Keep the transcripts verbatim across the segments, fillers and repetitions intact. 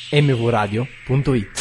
m v radio punto it.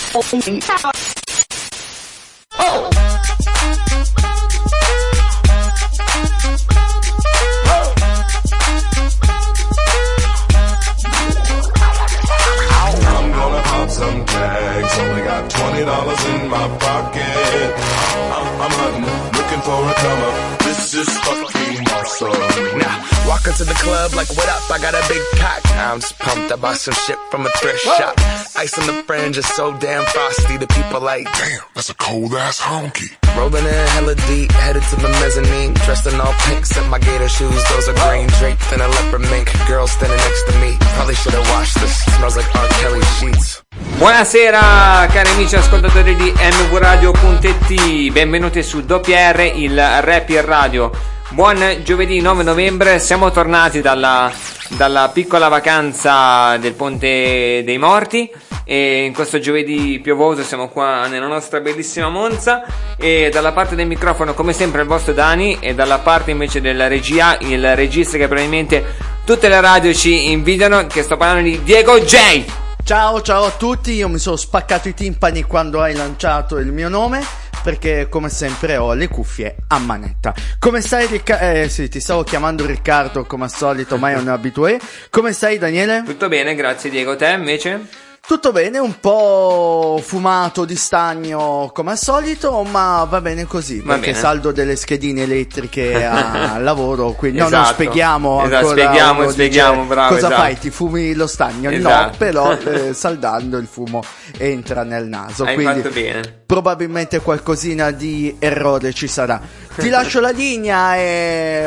Some tags, only got twenty dollars in my pocket. I'm, I'm hunting, looking for a come up. This is fucking awesome. Now, walk into the club like, what up? I got a big cock. I'm just pumped. I bought some shit from a thrift Whoa. shop. Ice on the fringe is so damn frosty. The people like, damn, that's a cold ass honky. Rolling in hella deep, headed to the mezzanine. Dressed in all pink, set my gator shoes. Those are green draped in a leopard mink. Girl standing next to me. Probably should have washed this. Smells like R. Kelly sheets. Buonasera cari amici ascoltatori di m v radio punto it, benvenuti su W R, il Rap in Radio. Buon giovedì nove novembre, siamo tornati dalla, dalla piccola vacanza del Ponte dei Morti e in questo giovedì piovoso siamo qua nella nostra bellissima Monza e dalla parte del microfono come sempre il vostro Dani e dalla parte invece della regia il regista che probabilmente tutte le radio ci invidiano, che sto parlando di Diego J. Ciao ciao a tutti, io mi sono spaccato i timpani quando hai lanciato il mio nome perché come sempre ho le cuffie a manetta. Come stai Riccardo? Eh sì, ti stavo chiamando Riccardo come al solito, ma è un abitué. Come stai Daniele? Tutto bene, grazie Diego, te invece? Tutto bene, un po' fumato di stagno come al solito, ma va bene così, va perché bene. Saldo delle schedine elettriche al lavoro, quindi esatto. no, non spieghiamo esatto, ancora. Spieghiamo, spieghiamo, bravo. Cosa esatto. fai? Ti fumi lo stagno? Esatto. No, però eh, saldando il fumo entra nel naso. Hai quindi fatto bene. Probabilmente qualcosina di errore ci sarà. Ti lascio la linea e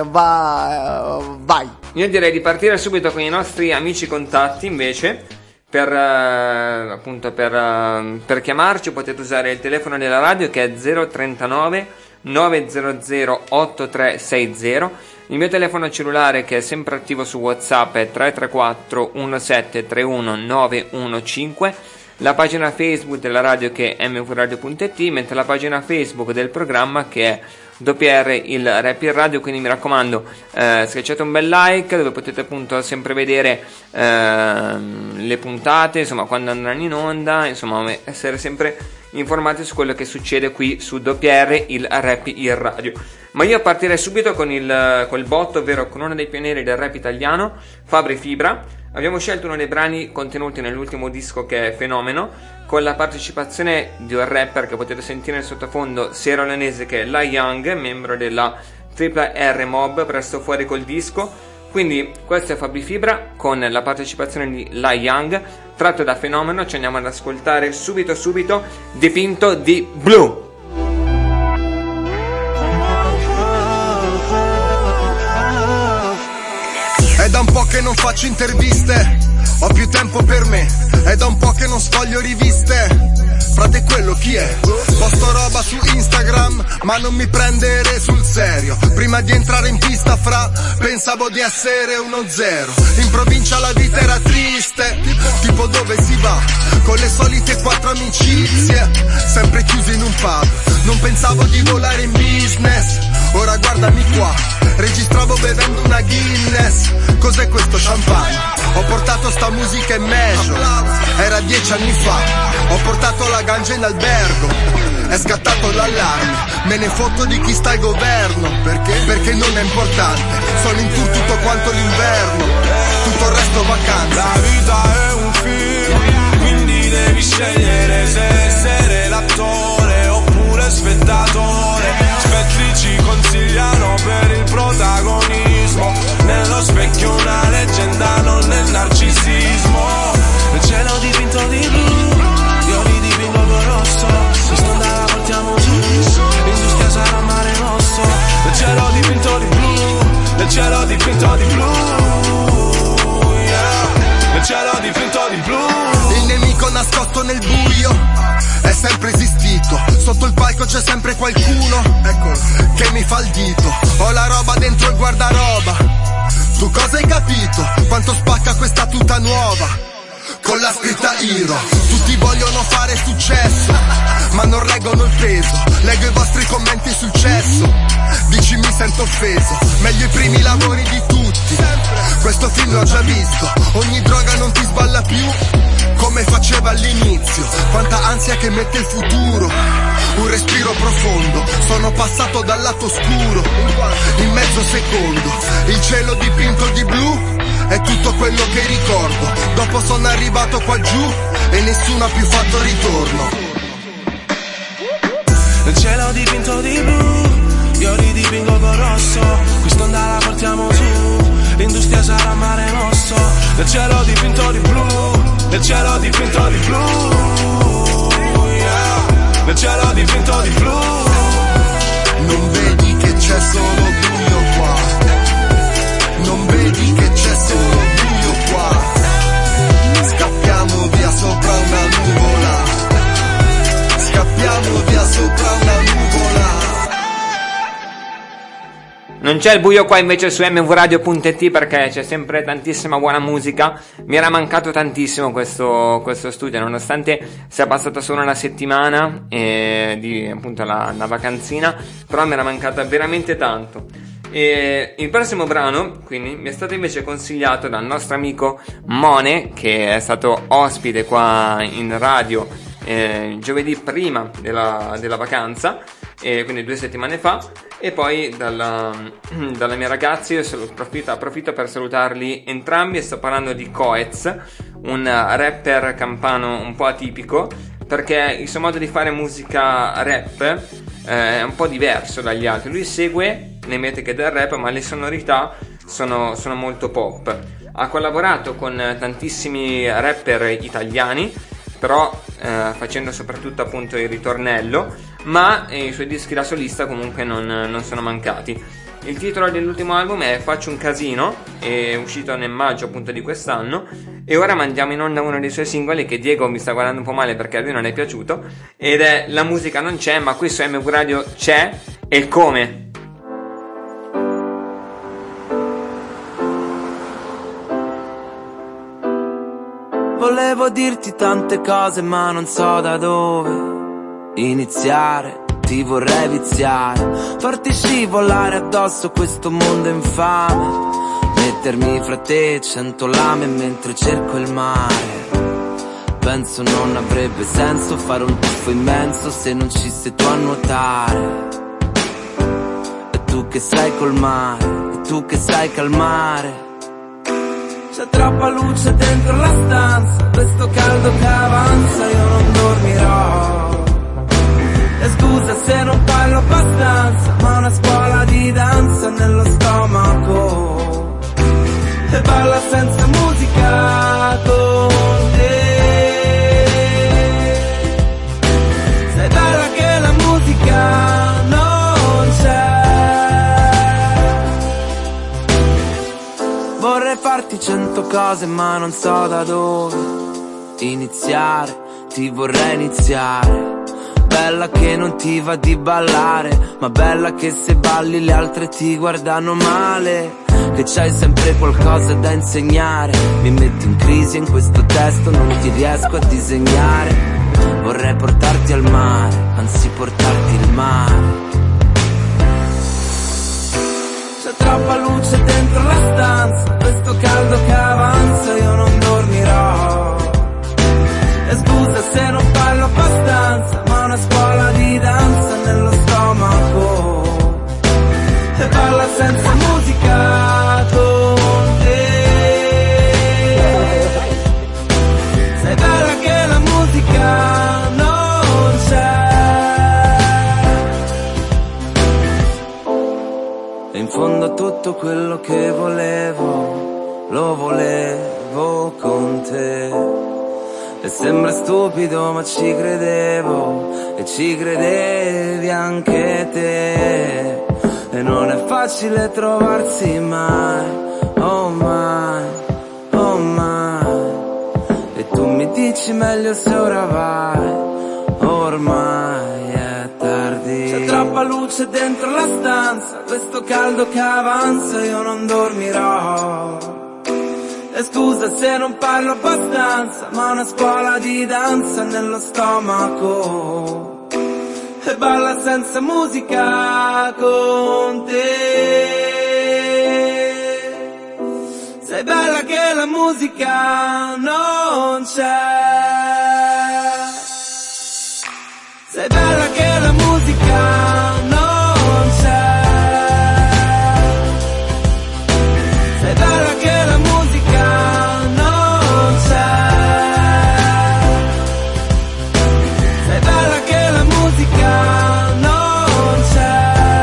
va, vai. Io direi di partire subito con i nostri amici contatti invece. Per uh, appunto per, uh, per chiamarci potete usare il telefono della radio che è zero trentanove novecento ottantatré sessanta. Il mio telefono cellulare che è sempre attivo su WhatsApp è tre tre quattro uno sette tre uno nove uno cinque. La pagina Facebook della radio che è m v radio punto it, mentre la pagina Facebook del programma che è W R, il Rap in Radio. Quindi mi raccomando, eh, schiacciate un bel like dove potete appunto sempre vedere eh, le puntate, insomma quando andranno in onda, insomma essere sempre informati su quello che succede qui su W R, il Rap in Radio. Ma io partirei subito con il, con il botto, ovvero con uno dei pionieri del rap italiano, Fabri Fibra. Abbiamo scelto uno dei brani contenuti nell'ultimo disco che è Fenomeno, con la partecipazione di un rapper che potete sentire nel sottofondo, sierra-leonese, che è La Young, membro della Triple R Mob, presto fuori col disco. Quindi questo è Fabri Fibra con la partecipazione di La Young, tratto da Fenomeno. Ci andiamo ad ascoltare subito subito Dipinto di blu. È da un po' che non faccio interviste, ho più tempo per me. È da un po' che non sfoglio riviste. Frate, quello chi è? Posto roba su Instagram, ma non mi prendere sul serio. Prima di entrare in pista, fra, pensavo di essere uno zero. In provincia la vita era triste, tipo dove si va? Con le solite quattro amicizie, sempre chiusi in un pub. Non pensavo di volare in business, ora guardami qua. Registravo bevendo una Guinness. Cos'è questo champagne? Ho portato sta musica in major, era dieci anni fa. Ho portato la ganja in albergo, è scattato l'allarme. Me ne fotto di chi sta al governo. Perché? Perché non è importante. Sono in tour tutto quanto l'inverno, tutto il resto vacanza. La vita è un film, quindi devi scegliere se essere l'attore oppure spettatore. Spettri ci consigliano per il protagonismo, nello specchio una leggenda, non nel narcisismo. Il cielo dipinto di blu, io li dipingo con rosso. Se stonda la portiamo giù, l'industria sarà mare rosso. Il cielo dipinto di blu, il cielo dipinto di blu, yeah. Il cielo dipinto di blu. Il nemico nascosto nel buio è sempre esistito. Sotto il palco c'è sempre qualcuno, eccolo, che mi fa il dito. Ho la roba dentro il guardaroba. Tu cosa hai capito? Quanto spacca questa tuta nuova? Con la scritta Hero. Tutti vogliono fare successo, ma non reggono il peso. Leggo i vostri commenti sul cesso, dici mi sento offeso. Meglio i primi lavori di tutti, questo film l'ho già visto. Ogni droga non ti sballa più come faceva all'inizio. Quanta ansia che mette il futuro. Un respiro profondo, sono passato dal lato oscuro. In mezzo secondo, il cielo dipinto di blu è tutto quello che ricordo. Dopo sono arrivato qua giù e nessuno ha più fatto ritorno. Nel cielo dipinto di blu, io ridipingo con rosso. Quest'onda la portiamo su, l'industria sarà mare mosso. Nel cielo dipinto di blu, nel cielo dipinto di blu, yeah. Nel cielo dipinto di blu. Non vedi che c'è solo buio qua. Non vedi che c'è solo buio qua. Scappiamo via sopra una nuvola. Scappiamo via sopra una nuvola. Non c'è il buio qua invece su m v radio punto i t, perché c'è sempre tantissima buona musica. Mi era mancato tantissimo questo, questo studio, nonostante sia passata solo una settimana eh, di appunto la, la vacanzina, però mi era mancata veramente tanto. E il prossimo brano quindi mi è stato invece consigliato dal nostro amico Mone, che è stato ospite qua in radio eh, giovedì prima della, della vacanza, e quindi due settimane fa. E poi dalla, dalla mia ragazza io approfitto, approfitto per salutarli entrambi, e sto parlando di Coez, un rapper campano un po' atipico, perché il suo modo di fare musica rap eh, è un po' diverso dagli altri. Lui segue le metriche del rap, ma le sonorità sono, sono molto pop. Ha collaborato con tantissimi rapper italiani, però eh, facendo soprattutto appunto il ritornello, ma eh, i suoi dischi da solista comunque non, non sono mancati. Il titolo dell'ultimo album è Faccio un casino, è uscito nel maggio appunto di quest'anno, e ora mandiamo in onda uno dei suoi singoli che Diego mi sta guardando un po' male perché a lui non è piaciuto, ed è La musica non c'è, ma qui su M V Radio c'è, e come? Volevo dirti tante cose ma non so da dove iniziare, ti vorrei viziare, farti scivolare addosso questo mondo infame, mettermi fra te cento lame mentre cerco il mare. Penso non avrebbe senso fare un tuffo immenso se non ci sei tu a nuotare. E tu che sai col mare, e tu che sai calmare. C'è troppa luce dentro la stanza, questo caldo che avanza, io non dormirò. E scusa se non parlo abbastanza, ma una scuola di danza nello stomaco. E balla senza musica con te. Sei bella che la musica non c'è. Vorrei farti cento cose ma non so da dove iniziare, ti vorrei iniziare. Bella che non ti va di ballare, ma bella che se balli le altre ti guardano male. Che c'hai sempre qualcosa da insegnare. Mi metti in crisi in questo testo, non ti riesco a disegnare. Vorrei portarti al mare, anzi portarti il mare. C'è troppa luce dentro la stanza, questo caldo che avanza, io non dormirò. E scusa se non parlo abbastanza, ma una scuola di danza nello stomaco. E balla senza musica con te. Sei bella che la musica non c'è. E in fondo tutto quello che volevo, lo volevo con te. E sembra stupido ma ci credevo, e ci credevi anche te. E non è facile trovarsi mai, oh mai, oh mai. E tu mi dici meglio se ora vai, ormai è tardi. C'è troppa luce dentro la stanza, questo caldo che avanza, io non dormirò. E scusa se non parlo abbastanza, ma una scuola di danza nello stomaco. E balla senza musica con te. Sei bella che la musica non c'è. Sei bella che la musica non c'è. Sei bella che la musica non c'è. Sei bella che la musica non c'è.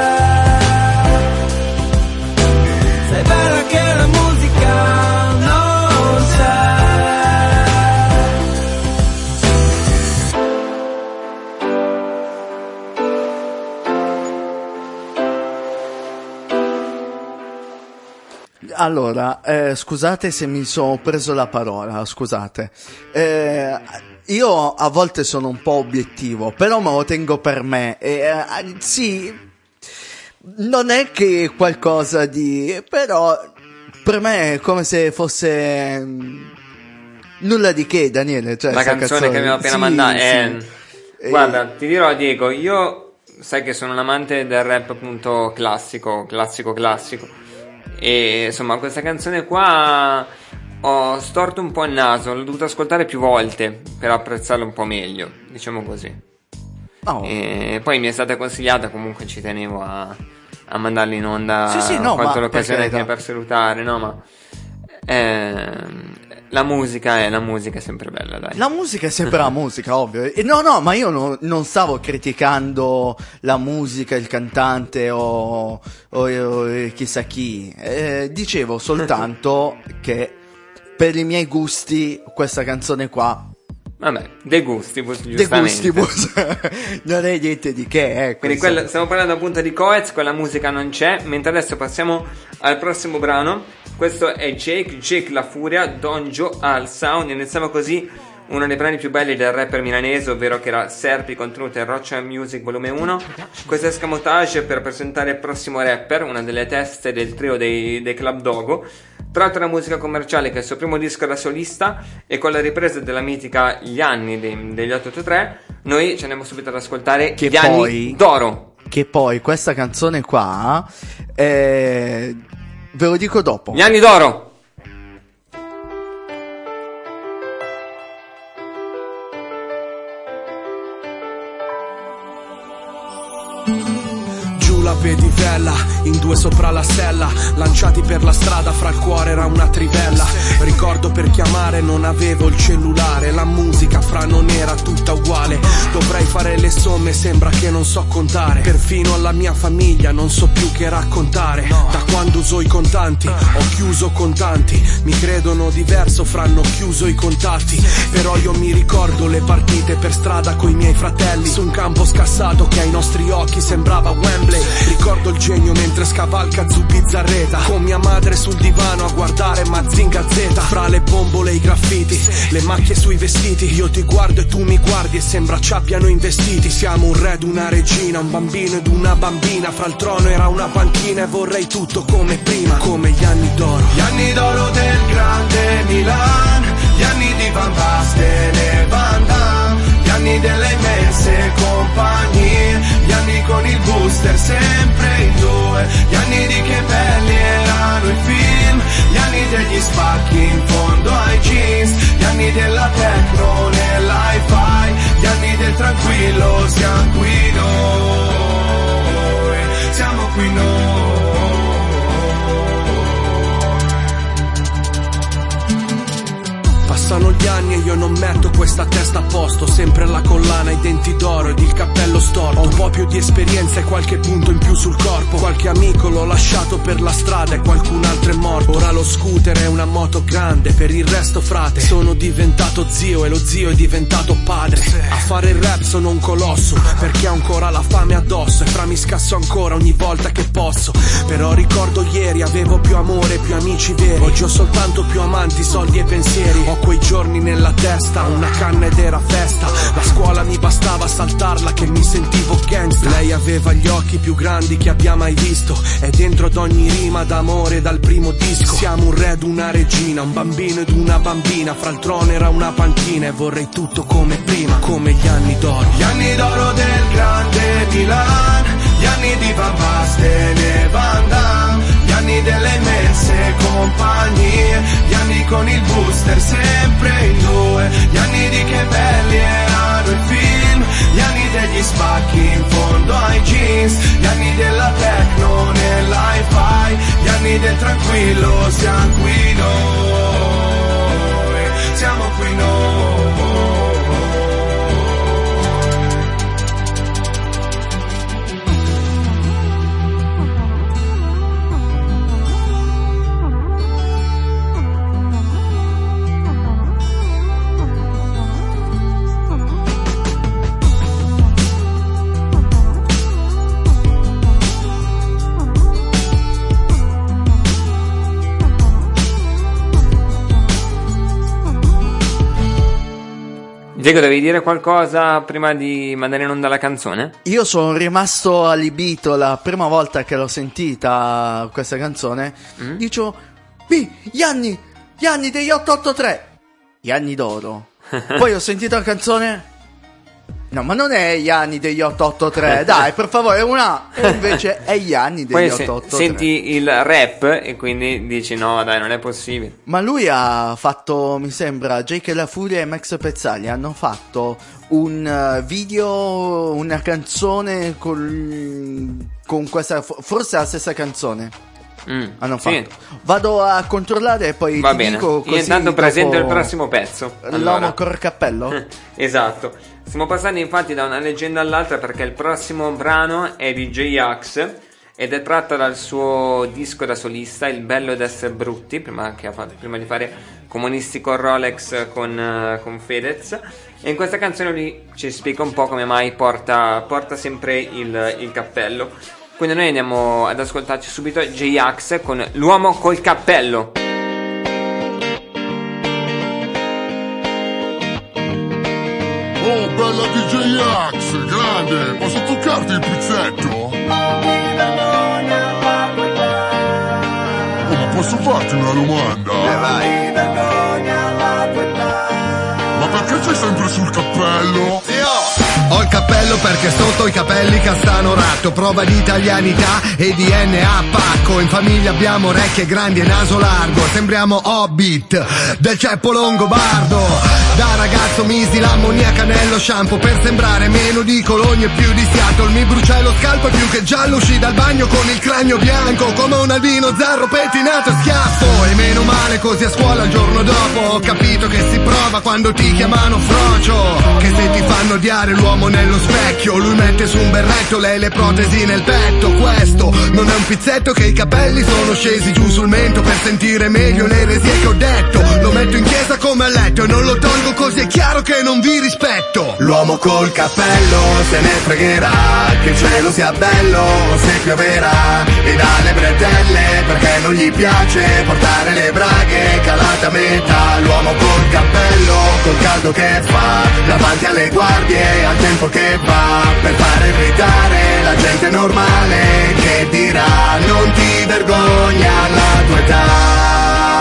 Sei bella che la musica non c'è. Allora, eh, scusate se mi sono preso la parola, scusate. Eh, io a volte sono un po' obiettivo, però me lo tengo per me. E, eh, sì, non è che qualcosa di... però per me è come se fosse... mm, nulla di che, Daniele. Cioè, La sta canzone che abbiamo appena sì, mandato sì. è... Eh, Guarda, ti dirò, Diego, io sai che sono un amante del rap appunto classico, classico, classico. E insomma, questa canzone qua ho storto un po' il naso, l'ho dovuto ascoltare più volte per apprezzarla un po' meglio, diciamo così. oh. E poi mi è stata consigliata, comunque ci tenevo a, a mandarla in onda. Sì, sì, no, ho colto ma l'occasione perché, che per salutare, no, ma ehm, la musica è la musica è sempre bella, dai. La musica è sempre la musica, ovvio. E no, no, ma io no- non stavo criticando la musica, il cantante o, o- o chissà chi. Eh, dicevo soltanto che per i miei gusti questa canzone qua, Vabbè, dei gusti, dei giustamente. gustibus, non è niente di che. Eh, Quindi questo. quello- stiamo parlando appunto di Coez, quella musica non c'è, mentre adesso passiamo al prossimo brano. Questo è Jake, Jake la Furia, Don Joe al Sound. Iniziamo così uno dei brani più belli del rapper milanese, ovvero che era Serpi, contenuto in Roccia Music volume uno. Questo escamotage per presentare il prossimo rapper, una delle teste del trio dei, dei Club Dogo. Tra l'altro la musica commerciale, che è il suo primo disco da solista, e con la ripresa della mitica Gli anni dei, degli otto otto tre, noi ci andiamo subito ad ascoltare Che Gli poi- anni d'oro. Che poi questa canzone qua, eh, ve lo dico dopo. Gli anni d'oro! Giù la pedivella, in due sopra la sella, lanciati per la strada, fra il cuore era una trivella. Ricordo per chiamare non avevo il cellulare, la musica fra non era tutta uguale. Dovrei fare le somme, sembra che non so contare. Perfino alla mia famiglia non so più che raccontare. Da quando uso i contanti, ho chiuso contanti. Mi credono diverso, fra hanno chiuso i contatti. Però io mi ricordo le partite per strada coi miei fratelli, su un campo scassato che ai nostri occhi sembrava Wembley. Ricordo il genio mentre scavalca Zubizzarreta, con mia madre sul divano a guardare Mazinga Z. Fra le bombole e i graffiti, le macchie sui vestiti, io ti guardo e tu mi guardi e sembra ci abbiano investiti. Siamo un re ed una regina, un bambino ed una bambina, fra il trono era una panchina e vorrei tutto come prima, come gli anni d'oro. Gli anni d'oro del grande Milan, gli anni di Van Basten e Van Damme, gli anni delle immense compagnie, gli anni con il booster sempre in due, gli anni di che belli erano i film, gli anni degli spacchi in fondo ai jeans, gli anni della techno nell'hi-fi, gli anni del tranquillo, siamo qui noi, siamo qui noi. Passano gli anni e io non metto questa testa a posto, sempre la collana, i denti d'oro ed il cappello storto. Ho un po' più di esperienza e qualche punto in più sul corpo, qualche amico l'ho lasciato per la strada e qualcun altro è morto. Ora lo scooter è una moto grande, per il resto frate, sono diventato zio e lo zio è diventato padre. A fare il rap sono un colosso, perché ho ancora la fame addosso e fra mi scasso ancora ogni volta che posso. Però ricordo ieri avevo più amore, più amici veri, oggi ho soltanto più amanti, soldi e pensieri. Ho quei giorni nella testa, una canna ed era festa, la scuola mi bastava saltarla che mi sentivo gangsta. Lei aveva gli occhi più grandi che abbia mai visto e dentro ad ogni rima d'amore dal primo disco. Siamo un re ed una regina, un bambino ed una bambina, fra il trono era una panchina e vorrei tutto come prima, come gli anni d'oro. Gli anni d'oro del grande Milan, gli anni di Van Basten e Van Damme, gli anni anni delle immense compagnie, gli anni con il booster sempre in due, gli anni di che belli erano i film, gli anni degli spacchi in fondo ai jeans, gli anni della techno nell'hi-fi, gli anni del tranquillo, siamo qui noi, siamo qui noi. Diego, devi dire qualcosa prima di mandare in onda la canzone? Io sono rimasto allibito la prima volta che l'ho sentita questa canzone. Mm? Dicevo, gli anni, gli anni degli otto otto tre, gli anni d'oro. Poi ho sentito la canzone, no, ma non è gli anni degli otto otto tre, dai, per favore, è una. E invece è gli anni degli Poi otto otto tre. Se, senti il rap e quindi dici no, dai, non è possibile. Ma lui ha fatto, mi sembra, Jake La Furia e Max Pezzali hanno fatto un video, una canzone con, con questa, forse la stessa canzone. Mm, hanno fatto. Sì. Vado a controllare e poi Va ti bene. dico così. Io intanto presento il prossimo pezzo. L'uomo allora. Col cappello? Esatto. Stiamo passando infatti da una leggenda all'altra perché il prossimo brano è di J-Ax ed è tratto dal suo disco da solista Il bello ed essere brutti, prima, che ha fatto, prima di fare Comunisti con Rolex con, uh, con Fedez. E in questa canzone lui ci spiega un po' come mai porta, porta sempre il, il cappello. Quindi noi andiamo ad ascoltarci subito J-Ax con L'uomo col cappello. Oh, bella D J-Ax, grande, posso toccarti il pizzetto? Oh, ma posso farti una domanda? Eh, vai. Ma perché sei sempre sul cappello? Zio! Ho il cappello perché sotto i capelli castano ratto, prova di italianità e di D N A pacco. In famiglia abbiamo orecchie grandi e naso largo, sembriamo Hobbit del ceppo longobardo. Da ragazzo misi l'ammoniaca nello shampoo per sembrare meno di Cologne e più di Seattle. Mi bruciai lo scalpo e più che giallo uscì dal bagno con il cranio bianco come un albino zarro pettinato e schiaffo. E meno male così a scuola il giorno dopo ho capito che si prova quando ti chiamano frocio, che se ti fanno odiare l'uomo nello specchio lui mette su un berretto, lei le protesi nel petto. Questo non è un pizzetto che i capelli sono scesi giù sul mento per sentire meglio le eresie che ho detto. Lo metto in chiesa come a letto e non lo tolgo così è chiaro che non vi rispetto. L'uomo col cappello se ne fregherà, che il cielo sia bello se pioverà, e dalle bretelle perché non gli piace portare le braghe calate a metà. L'uomo col cappello col caldo che fa davanti alle guardie al tempo che va per fare irritare la gente normale che dirà non ti vergogna alla tua età.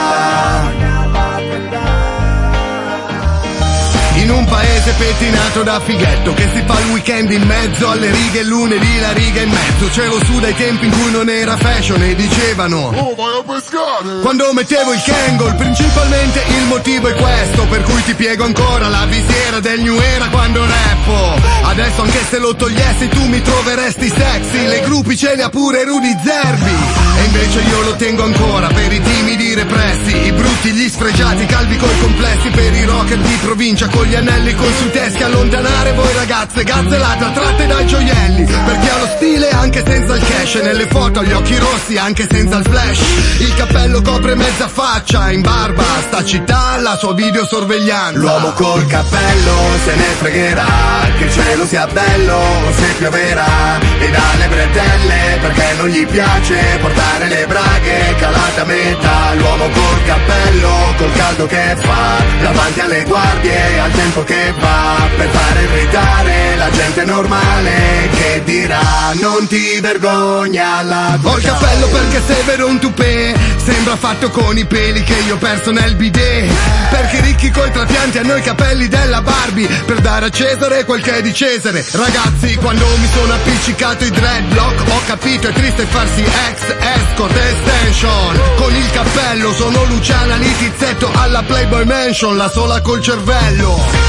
In un paese pettinato da fighetto che si fa il weekend in mezzo alle righe e lunedì la riga in mezzo. C'ero su dai tempi in cui non era fashion e dicevano oh vai a pescare quando mettevo il Kangol. Principalmente il motivo è questo per cui ti piego ancora la visiera del New Era quando rappo. Adesso anche se lo togliessi tu mi troveresti sexy, le gruppi ce le ha pure Rudy Zerbi. E invece io lo tengo ancora per i timidi repressi, i brutti, gli sfregiati, calvi coi complessi, per i rocker di provincia con gli anelli consulteschi. Allontanare voi ragazze gazzellate attratte dai gioielli, perché ha lo stile anche senza il cash, e nelle foto ha gli occhi rossi anche senza il flash. Il cappello copre mezza faccia, in barba a sta città la sua videosorveglianza. L'uomo col cappello se ne fregherà, che il cielo sia bello se pioverà, e dalle bretelle perché non gli piace portare le braghe calate a metà. L'uomo col cappello col caldo caldo che fa davanti alle guardie, al tempo che va per fare irritare la gente normale che dirà non ti vergogna la tua. Ho il cappello perché severo un tupè, sembra fatto con i peli che io ho perso nel bidet, perché i ricchi coi trapianti hanno i capelli della Barbie, per dare a Cesare quel che è di Cesare. Ragazzi, quando mi sono appiccicato i dreadlock ho capito è triste farsi ex escort extension. Con il cappello sono Luciana Litizzetto alla Playboy Mansion, la sola col cervello.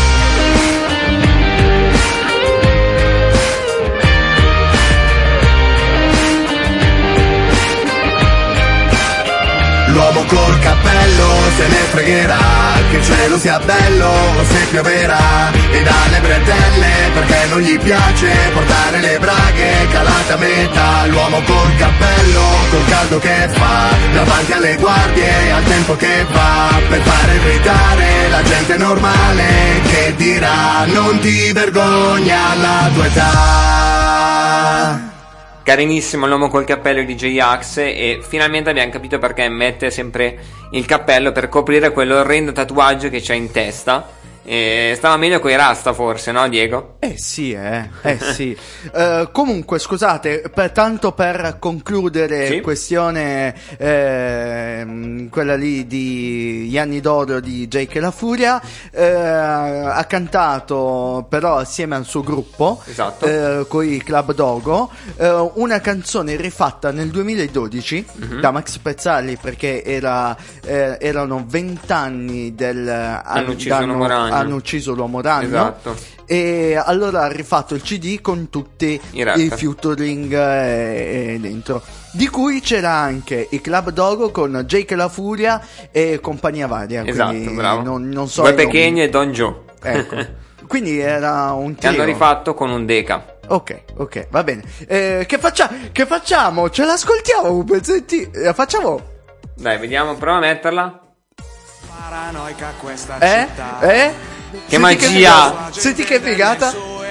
L'uomo col cappello se ne fregherà, che il cielo sia bello o se pioverà, e dalle bretelle perché non gli piace portare le braghe calate a metà. L'uomo col cappello, col caldo che fa davanti alle guardie, al tempo che va per fare irritare la gente normale che dirà non ti vergogna alla tua età. Carinissimo l'uomo col cappello di J Axe, e finalmente abbiamo capito perché mette sempre il cappello per coprire quell'orrendo tatuaggio che c'ha in testa. E stava meglio coi rasta forse, no Diego? Eh sì, eh, eh sì. uh, Comunque scusate, per, tanto per concludere, sì? Questione eh, quella lì di gli anni d'oro di Jake La Furia, eh, ha cantato però assieme al suo gruppo, esatto, eh, con i Club Dogo, eh, una canzone rifatta nel duemiladodici mm-hmm. da Max Pezzali, perché era, eh, erano vent'anni del hanno ucciso l'uomo ragno. hanno ucciso l'uomo ragno, esatto. E allora ha rifatto il C D con tutti i, i featuring eh, dentro, di cui c'era anche i Club Dogo con Jake La Furia e compagnia varia. Esatto, bravo. Non, non so Gue Pequeno e Don Joe. Ecco. Quindi era un trio. Che hanno rifatto con un Deca. Ok, ok, va bene. Eh, che, faccia- che facciamo? Ce l'ascoltiamo un pezzettino? Eh, facciamo? Dai, vediamo, prova a metterla. Paranoica questa Eh? città. Eh? Che Senti magia! Che Senti che figata!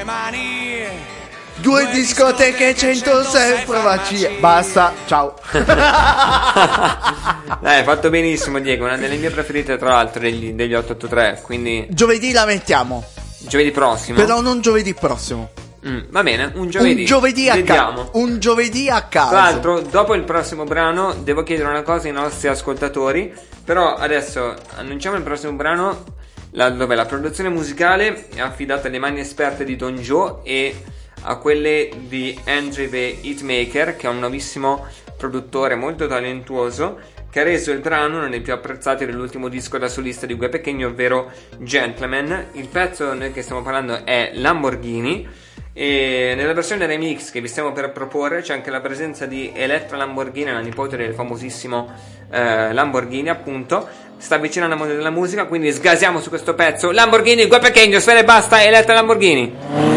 Due discoteche, centosei provacie. Basta, ciao. Dai, hai fatto benissimo Diego, una delle mie preferite tra l'altro degli, degli otto otto tre, quindi giovedì la mettiamo. Giovedì prossimo. Però non giovedì prossimo. Mm, va bene, un giovedì. Un giovedì a caso. Un giovedì a caso. Tra l'altro, dopo il prossimo brano, devo chiedere una cosa ai nostri ascoltatori. Però adesso annunciamo il prossimo brano, la, dove la produzione musicale è affidata alle mani esperte di Don Joe e a quelle di Andre the Hitmaker, che è un nuovissimo produttore molto talentuoso, che ha reso il brano uno dei più apprezzati dell'ultimo disco da solista di Gue Pequeno, ovvero Gentleman. Il pezzo noi che stiamo parlando è Lamborghini, e nella versione remix che vi stiamo per proporre c'è anche la presenza di Elettra Lamborghini, la nipote del famosissimo eh, Lamborghini, appunto. Sta vicino alla moda della musica, quindi sgasiamo su questo pezzo. Lamborghini, Gue Pequeno, Sfera e Basta, Elettra Lamborghini.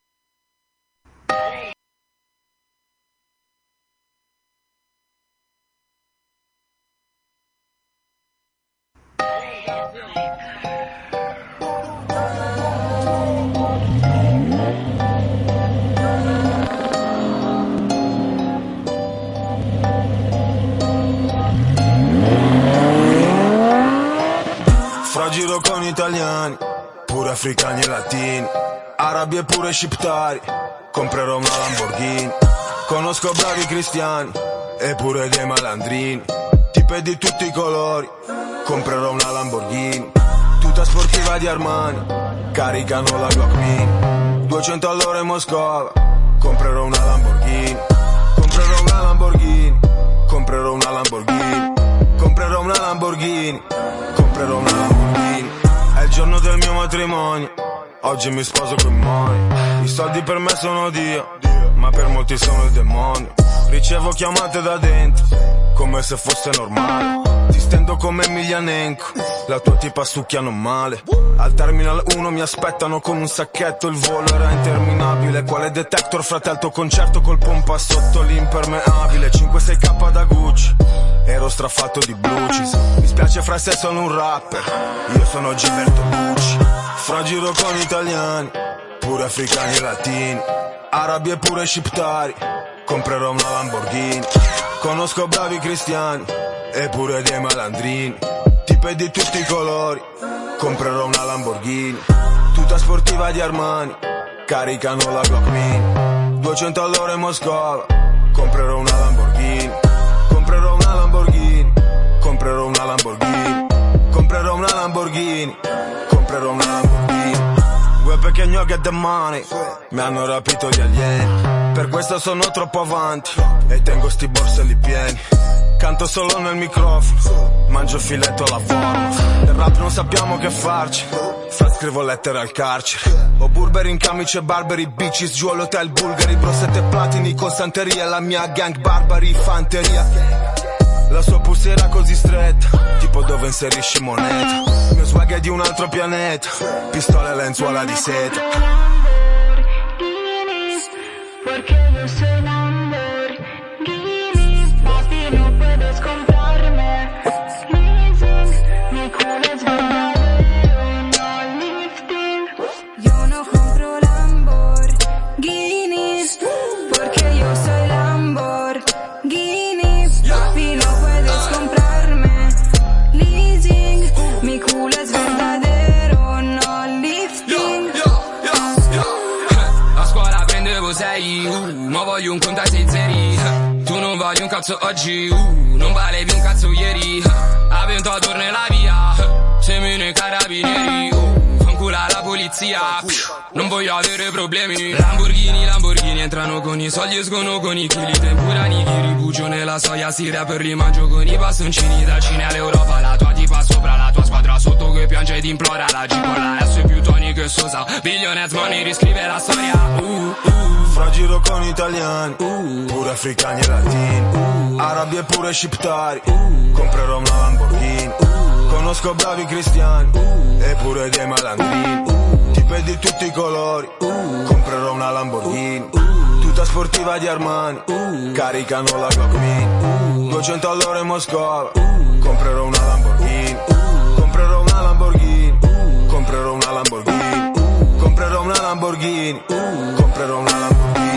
Giro con italiani, pure africani e latini, arabi e pure sciptari, comprerò una Lamborghini. Conosco bravi cristiani e pure dei malandrini, tipe di tutti i colori, comprerò una Lamborghini. Tutta sportiva di Armani, caricano la Glock Mini, duecento all'ora in Moscova, comprerò una Lamborghini. Comprerò una Lamborghini, comprerò una Lamborghini, comprerò una Lamborghini, comprerò una Lamborghini. È il giorno del mio matrimonio, oggi mi sposo con money. I soldi per me sono Dio, ma per molti sono il demonio. Ricevo chiamate da dentro, come se fosse normale. Ti stendo come Emelianenko, la tua tipa succhiano male. Al terminal uno mi aspettano con un sacchetto, il volo era interminabile. Quale detector, fratello, tuo concerto col pompa sotto l'impermeabile. cinque sei K da Gucci, ero strafatto di blue cheese. Mi spiace fra sé, sono un rapper, io sono Gilberto Lucci. Fra giro con italiani, pure africani e latini, arabi e pure sciptari, comprerò una Lamborghini. Conosco bravi cristiani e pure dei malandrini, tipe di tutti i colori. Comprerò una Lamborghini, tutta sportiva di Armani, caricano la Glock Mini, duecento all'ora in Moscova. Comprerò una Lamborghini, comprerò una Lamborghini, comprerò una Lamborghini, comprerò una Lamborghini, comprerò una Lamborghini. Due pequeños get the money, mi hanno rapito gli alieni, per questo sono troppo avanti e tengo sti borselli pieni. Canto solo nel microfono, mangio filetto alla forma. Del rap non sappiamo che farci, fra scrivo lettere al carcere. Ho Burberry in camice Barberi, bitches giù all'hotel Bulgari, brossette platini con santeria, la mia gang barbari, fanteria. La sua pulsera così stretta, tipo dove inserisci moneta. Il mio swag è di un altro pianeta, pistole e lenzuola di seta. Porque yo soy Lamborghini, papi, no puedes comprarme. Leasing, mi culo es verdadero, no lifting. Yo no compro Lamborghinis, porque yo soy Lamborghini, papi, no puedes comprarme. Leasing, mi culo es verdadero, no lifting. A scuola prendevo sei, uh, ma voglio un conto a sei zeri. Tu non voglio un cazzo oggi, uh, non valevi un cazzo ieri. A vento torna la via, semino i carabinieri, uh, fancula la polizia, non voglio avere problemi. Lamborghini, Lamborghini entrano con i soldi, escono con i chili. Tempura nighi, ribuccio nella soia, si rapper li mangio con i bastoncini. Da Cina all'Europa, la tua tipa sopra, la tua squadra sotto che piange ed implora. La G con la S più toni che sosa, billionaires money riscrive la storia. Uh, uh. Fra giro con italiani, uh, pure africani e latini, uh, arabi e pure sciptari, uh, comprerò una Lamborghini, uh, conosco bravi cristiani, uh, e pure dei malandrini, uh, tipe di tutti i colori, uh, comprerò una Lamborghini, uh, tutta sportiva di Armani, uh, caricano la Glock Mini, uh, duecento all'ora in Moscova. uh, comprerò una Lamborghini, uh, comprerò una Lamborghini, uh, comprerò una Lamborghini, uh, comprerò una Lamborghini, uh, comprerò una Lamborghini.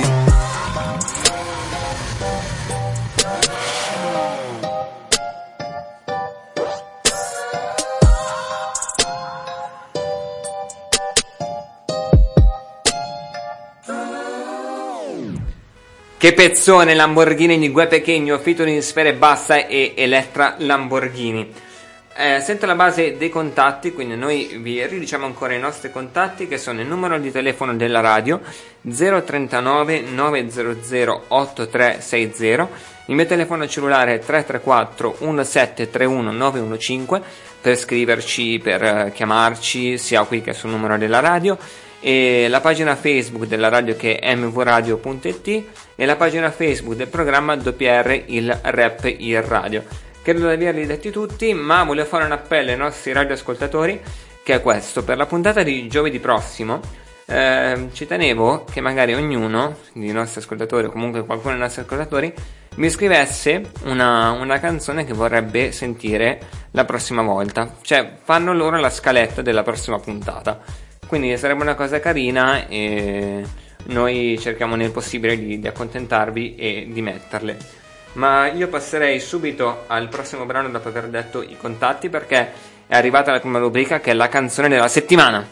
Che pezzone, Lamborghini di Gue Pequeño, featuring Sfera Ebbasta e Elettra Lamborghini. Eh, sento la base dei contatti, quindi noi vi ridiciamo ancora i nostri contatti, che sono il numero di telefono della radio zero trentanove nove zero zero otto tre sei zero, il mio telefono cellulare tre tre quattro uno sette tre uno nove uno cinque per scriverci, per chiamarci sia qui che sul numero della radio, e la pagina Facebook della radio che è m v radio punto i t e la pagina Facebook del programma W R il Rap il Radio. Credo di averli detti tutti, ma volevo fare un appello ai nostri radioascoltatori, che è questo: per la puntata di giovedì prossimo eh, ci tenevo che magari ognuno dei nostri ascoltatori, o comunque qualcuno dei nostri ascoltatori, mi scrivesse una, una canzone che vorrebbe sentire la prossima volta, cioè fanno loro la scaletta della prossima puntata. Quindi sarebbe una cosa carina e noi cerchiamo nel possibile di, di accontentarvi e di metterle. Ma io passerei subito al prossimo brano dopo aver detto i contatti, perché è arrivata la prima rubrica, che è la canzone della settimana.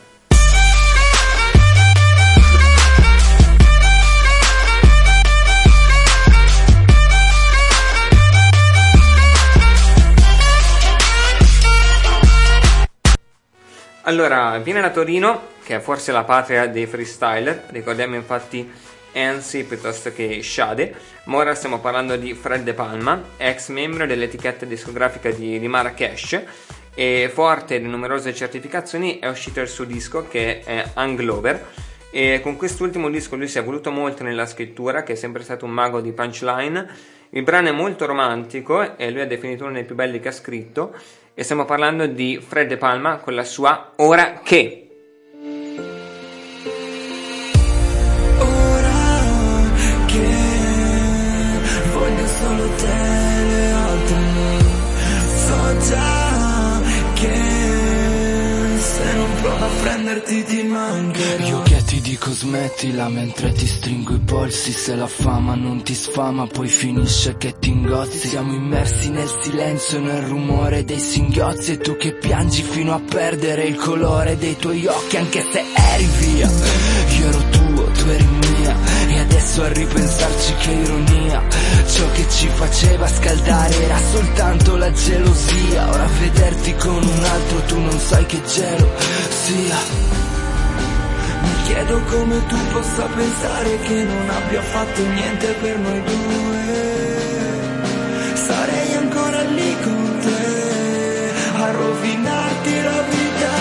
Allora, viene da Torino, che è forse la patria dei freestyler, ricordiamo infatti Ansi piuttosto che Shade, ma ora stiamo parlando di Fred De Palma, ex membro dell'etichetta discografica di, di Marrakesh, e forte di numerose certificazioni è uscito il suo disco, che è Anglover, e con quest'ultimo disco lui si è voluto molto nella scrittura, che è sempre stato un mago di punchline. Il brano è molto romantico e lui ha definito uno dei più belli che ha scritto, e stiamo parlando di Fred De Palma con la sua Ora Che. Solo te, le altre no. So già che se non provo a prendere prenderti ti mancherò. Io che ti dico smettila mentre ti stringo i polsi. Se la fama non ti sfama poi finisce che ti ingozzi. Siamo immersi nel silenzio, nel rumore dei singhiozzi. E tu che piangi fino a perdere il colore dei tuoi occhi. Anche se eri via, io ero tuo, tu eri mia. E adesso a ripensarci che ironia, ciò che ci faceva scaldare era soltanto la gelosia. Ora vederti con un altro tu non sai che gelo sia. Mi chiedo come tu possa pensare che non abbia fatto niente per noi due. Sarei ancora lì con te a rovinarti la vita.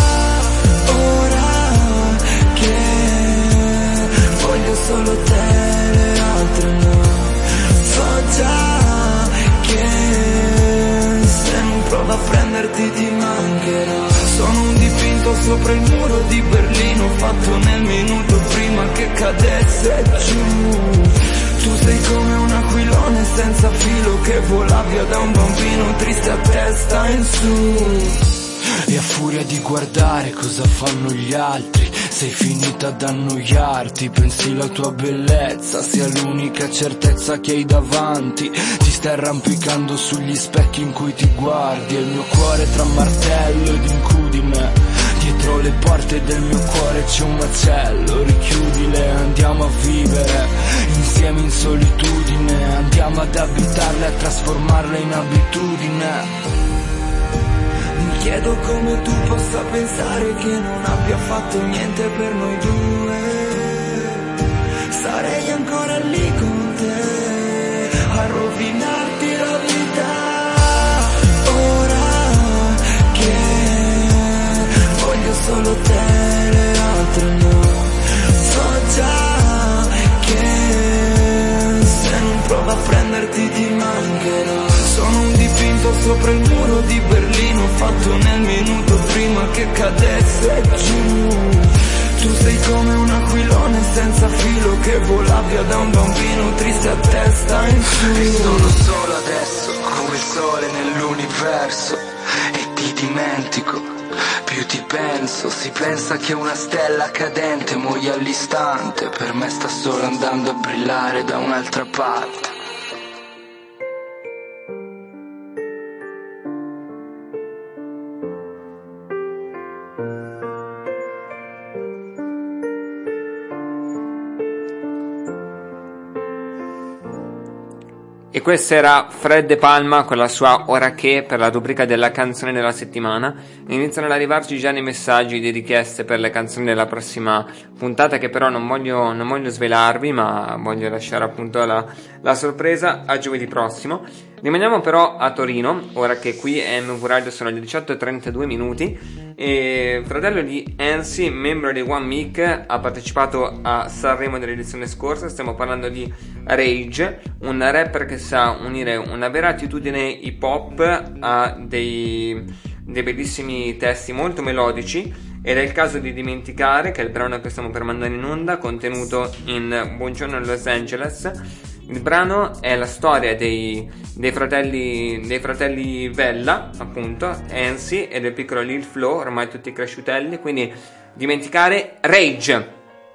Ora che voglio solo te, le altre no. So già che se non provo a prenderti ti mancherò. Sono un dipinto sopra il muro di Berlino, fatto nel minuto prima che cadesse giù. Tu sei come un aquilone senza filo che vola via da un bambino triste a testa in su. E a furia di guardare cosa fanno gli altri, sei finita ad annoiarti. Pensi la tua bellezza sia l'unica certezza che hai davanti. Ti stai arrampicando sugli specchi in cui ti guardi. E il mio cuore tra martello ed incudine, dietro le porte del mio cuore c'è un macello. Richiudile, andiamo a vivere insieme in solitudine. Andiamo ad abitarle, a trasformarle in abitudine. Mi chiedo come tu possa pensare che non abbia fatto niente per noi due. Sarei ancora lì con te a rovinarti la vita. Ora che voglio solo te, le altre no. So già che se non provo a prenderti ti mancherò. Sono un dipinto sopra il muro di Berlino, fatto nel minuto prima che cadesse giù. Tu sei come un aquilone senza filo che vola via da un bambino triste a testa in su. E sono solo adesso come il sole nell'universo. E ti dimentico, più ti penso. Si pensa che una stella cadente muoia all'istante. Per me sta solo andando a brillare da un'altra parte. E questo era Fred De Palma con la sua Ora Che per la rubrica della canzone della settimana. Iniziano ad arrivarci già nei messaggi di richieste per le canzoni della prossima puntata, che però non voglio, non voglio svelarvi, ma voglio lasciare appunto la, la sorpresa a giovedì prossimo. Rimaniamo però a Torino, ora che qui a M V Radio sono le diciotto e trentadue minuti. E fratello di Ansi, membro di One Mic, ha partecipato a Sanremo dell'edizione scorsa. Stiamo parlando di Rage, un rapper che sa unire una vera attitudine hip hop a dei, dei bellissimi testi molto melodici. Ed è il caso di Dimenticare, che è il brano che stiamo per mandare in onda, contenuto in Buongiorno Los Angeles. Il brano è la storia dei, dei fratelli dei fratelli Vella, appunto, Ansi e del piccolo Lil Flo, ormai tutti cresciutelli. Quindi Dimenticare, Rage.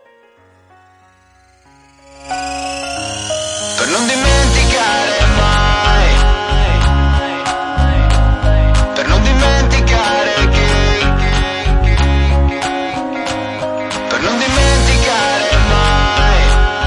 Per non dimenticare mai, per non dimenticare che, per non dimenticare mai,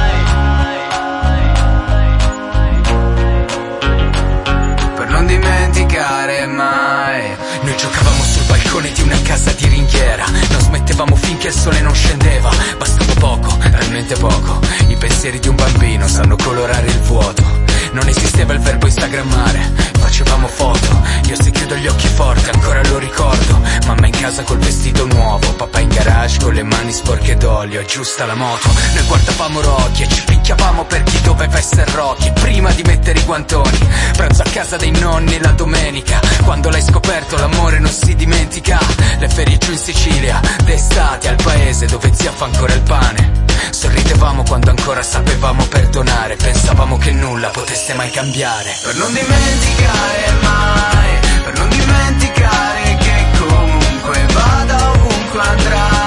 per non dimenticare mai. Noi giocavamo sul balcone di una casa di ringhiera, non smettevamo finché il sole non scendeva. Bastava poco, realmente poco. I pensieri di un bambino sanno colorare il vuoto. Non esisteva il verbo instagrammare, facevamo foto. Io se chiudo gli occhi forte ancora lo ricordo. Mamma in casa col vestito nuovo, papà in garage con le mani sporche d'olio, aggiusta la moto. Noi guardavamo Rocky e ci picchiavamo per chi doveva essere Rocky prima di mettere i guantoni. Pranzo a casa dei nonni la domenica, quando l'hai scoperto l'amore non si dimentica. Le ferie giù in Sicilia, d'estate al paese dove zia fa ancora il pane. Sorridevamo quando ancora sapevamo perdonare, pensavamo che nulla potesse mai cambiare. Per non dimenticare mai, per non dimenticare che comunque vada ovunque andrà.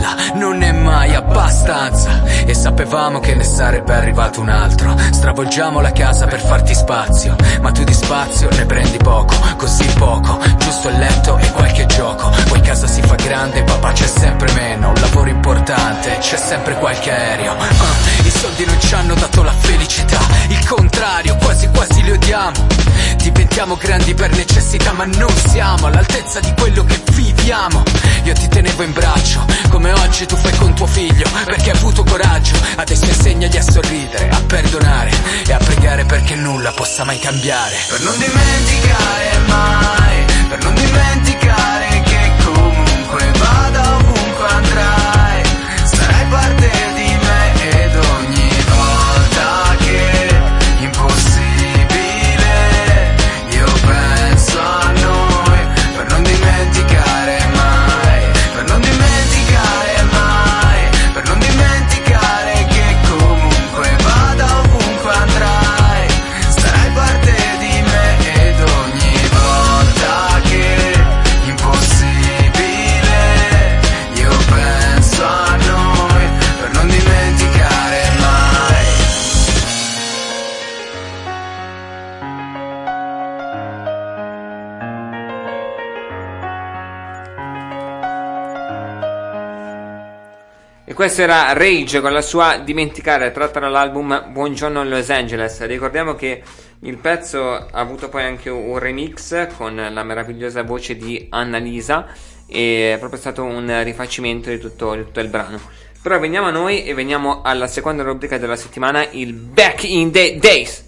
nulla, non è mai abbastanza. E sapevamo che ne sarebbe arrivato un altro. Stravolgiamo la casa per farti spazio, ma tu di spazio ne prendi poco, così poco, giusto il letto e qualche gioco. Poi casa si fa grande, papà c'è sempre meno, un lavoro importante, c'è sempre qualche aereo. uh, I soldi non ci hanno dato la felicità, il contrario, quasi quasi li odiamo. Diventiamo grandi per necessità, ma non siamo all'altezza di quello che viviamo. Io ti tenevo in braccio, come oggi tu fai con tuo figlio, perché hai avuto coraggio. Adesso insegnagli a sorridere, a perdonare e a pregare perché nulla possa mai cambiare. Per non dimenticare mai, per non dimenticare che comunque vada, ovunque andrai, sarai parte di me ed ogni volta che impossibile io penso a noi. Per non dimenticare mai, per non dimenticare mai, per non dimenticare che comunque vada, ovunque andrai, sarai parte di me ed ogni volta che impossibile io penso a noi. Per non dimenticare mai. E questo era Rage con la sua Dimenticare, tratta dall'album Buongiorno Los Angeles. Ricordiamo che il pezzo ha avuto poi anche un remix con la meravigliosa voce di Annalisa, e è proprio stato un rifacimento di tutto, di tutto il brano. Però veniamo a noi e veniamo alla seconda rubrica della settimana, il Back in the Days.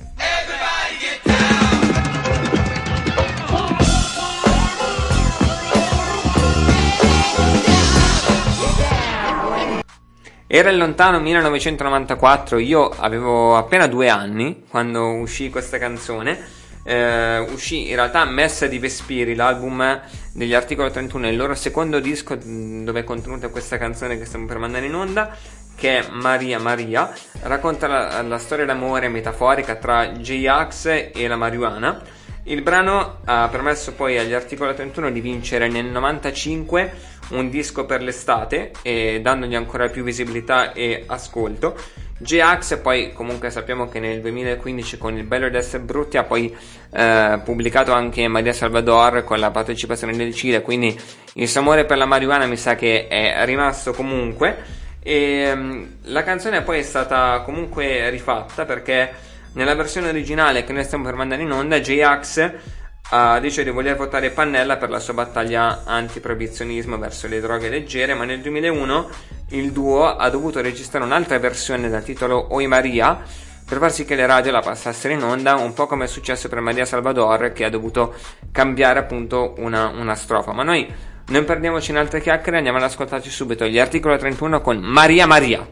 Era il lontano millenovecentonovantaquattro, io avevo appena due anni quando uscì questa canzone. Eh, uscì in realtà Messa di Vespiri, l'album degli Articolo trentuno, il loro secondo disco dove è contenuta questa canzone che stiamo per mandare in onda, che è Maria Maria. Racconta la, la storia d'amore metaforica tra J-Ax e la marijuana. Il brano ha permesso poi agli Articolo trentuno di vincere nel novantacinque un disco per l'estate, e dandogli ancora più visibilità e ascolto. J-Ax poi comunque sappiamo che nel duemilaquindici con Il bello ed essere brutti ha poi eh, pubblicato anche Maria Salvador con la partecipazione del Cile, quindi il suo amore per la marijuana mi sa che è rimasto comunque. E um, la canzone poi è stata comunque rifatta, perché nella versione originale che noi stiamo per mandare in onda J-Ax Uh, dice di voler votare Pannella per la sua battaglia antiproibizionismo verso le droghe leggere, ma nel duemilauno il duo ha dovuto registrare un'altra versione dal titolo Oi Maria per far sì che le radio la passassero in onda, un po' come è successo per Maria Salvador, che ha dovuto cambiare appunto una, una strofa. Ma noi non perdiamoci in altre chiacchiere, andiamo ad ascoltarci subito gli Articolo trentuno con Maria Maria.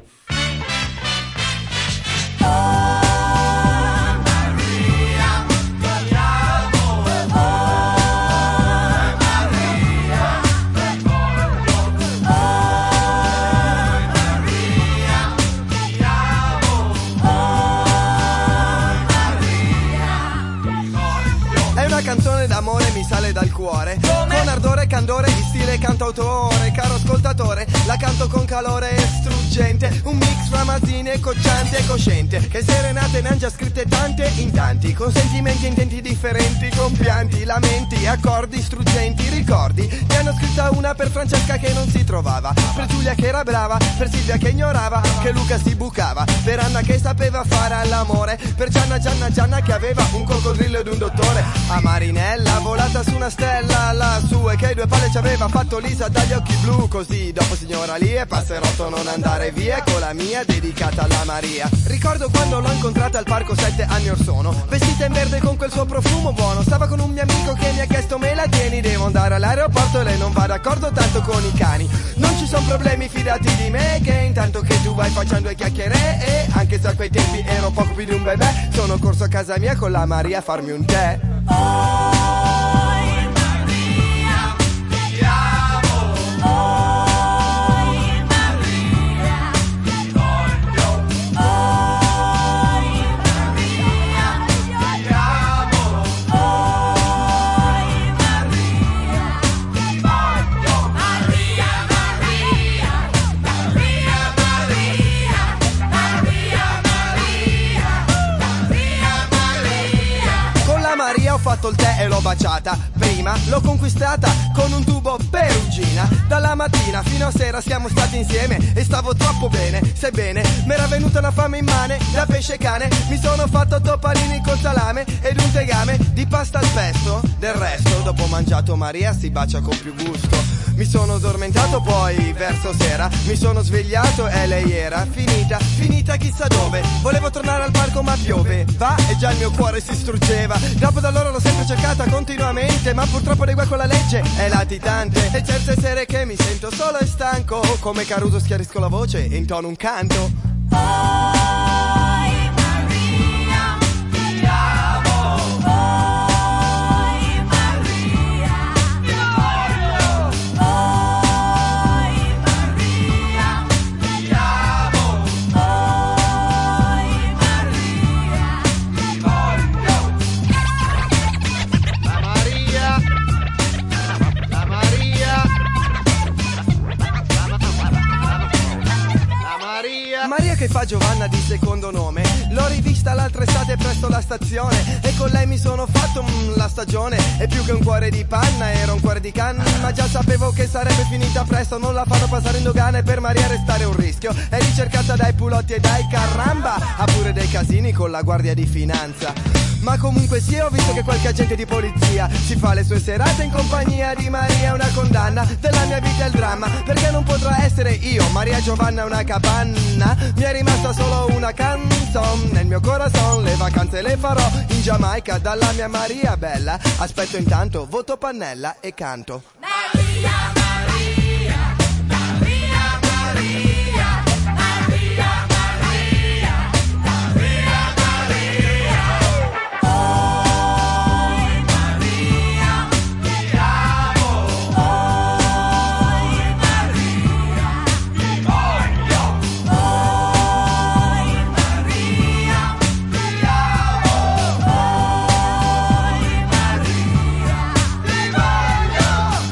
Canzone d'amore mi sale dal cuore, come? Con ardore e candore di stile cantautore. Caro ascoltatore, la canto con calore struggente, un mix fra mazzine, cocciante e cosciente, che serenate ne han già scritte tante in tanti, con sentimenti e intenti differenti, con pianti, lamenti, accordi struggenti, ricordi. Ne hanno scritta una per Francesca che non si trovava, per Giulia che era brava, per Silvia che ignorava che Luca si bucava, per Anna che sapeva fare all'amore, per Gianna Gianna Gianna che aveva un coccodrillo ed un dottore, a Marinella volata su una stella lassù, e che due palle ci aveva fatto Lisa dagli occhi blu. Così dopo signora lì e passerotto non andare via, con la mia dedicata alla Maria. Ricordo quando l'ho incontrata al parco sette anni or sono, vestita in verde con quel suo profumo buono. Stava con un mio amico che mi ha chiesto me la tieni, devo andare all'aeroporto e lei non va d'accordo tanto con i cani. Non ci sono problemi, fidati di me, che intanto che tu vai facendo le chiacchiere, e anche se a quei tempi ero poco più di un bebè, sono corso a casa mia con la Maria a farmi un tè. sbagliata. Prima l'ho conquistata con un tubo perugina. Dalla mattina fino a sera siamo stati insieme e stavo troppo bene, sebbene m'era venuta una fame immane da pesce cane. Mi sono fatto otto panini col salame ed un tegame di pasta al pesto. Del resto dopo mangiato Maria si bacia con più gusto. Mi sono addormentato poi verso sera, mi sono svegliato e lei era finita, finita chissà dove. Volevo tornare al parco ma piove, va e già il mio cuore si struggeva. Dopo da allora l'ho sempre cercata continuamente, ma purtroppo dei guai con la legge è latitante. E certe sere che mi sento solo e stanco, come Caruso schiarisco la voce e intono un canto. Maria che fa Giovanna di secondo nome, l'ho rivista l'altra estate presso la stazione e con lei mi sono fatto mm, la stagione. E più che un cuore di panna era un cuore di canna, ma già sapevo che sarebbe finita presto. Non la fanno passare in dogana e per Maria restare un rischio. È ricercata dai pulotti e dai caramba, ha pure dei casini con la guardia di finanza. Ma comunque sì, ho visto che qualche agente di polizia si fa le sue serate in compagnia di Maria. Una condanna della mia vita è il dramma, perché non potrà essere io Maria Giovanna una capanna. Mi è rimasta solo una canzone nel mio corazon, le vacanze le farò in Giamaica dalla mia Maria bella. Aspetto intanto, voto pannella e canto Maria, Maria, Maria, Maria, Maria, Maria, Maria, Maria. Oi Maria, ti amo. Oi Maria, ti voglio. Oi Maria, ti amo. Oi Maria, ti voglio.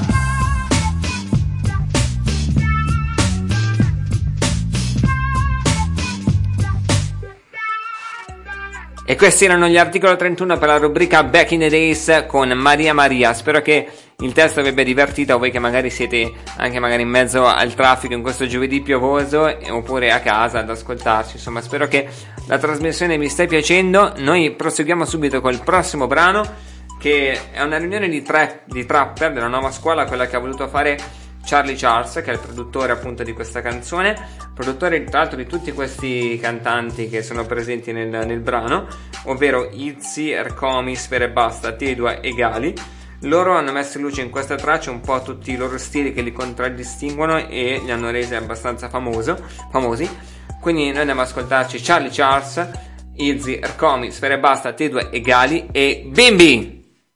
E questi erano gli articolo trentuno per la rubrica Back in the Days con Maria Maria. Spero che il testo vi abbia divertito, a voi che magari siete anche magari in mezzo al traffico in questo giovedì piovoso, oppure a casa ad ascoltarci. Insomma, spero che la trasmissione vi stia piacendo. Noi proseguiamo subito col prossimo brano, che è una riunione di, tre, di trapper della nuova scuola, quella che ha voluto fare Charlie Charles, che è il produttore appunto di questa canzone, produttore tra l'altro di tutti questi cantanti che sono presenti nel, nel brano, ovvero Izzy, Ercomi, Sfera Ebbasta, Tedua e Gali. Loro hanno messo in luce in questa traccia un po' tutti i loro stili che li contraddistinguono e li hanno resi abbastanza famoso, famosi. Quindi noi andiamo ad ascoltarci Charlie Charles, Izzy, Ercomi, Sfera Ebbasta, Tedua e Gali e Bimbi!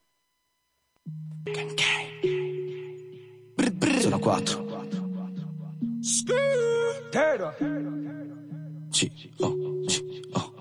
Sono quattro. C O C O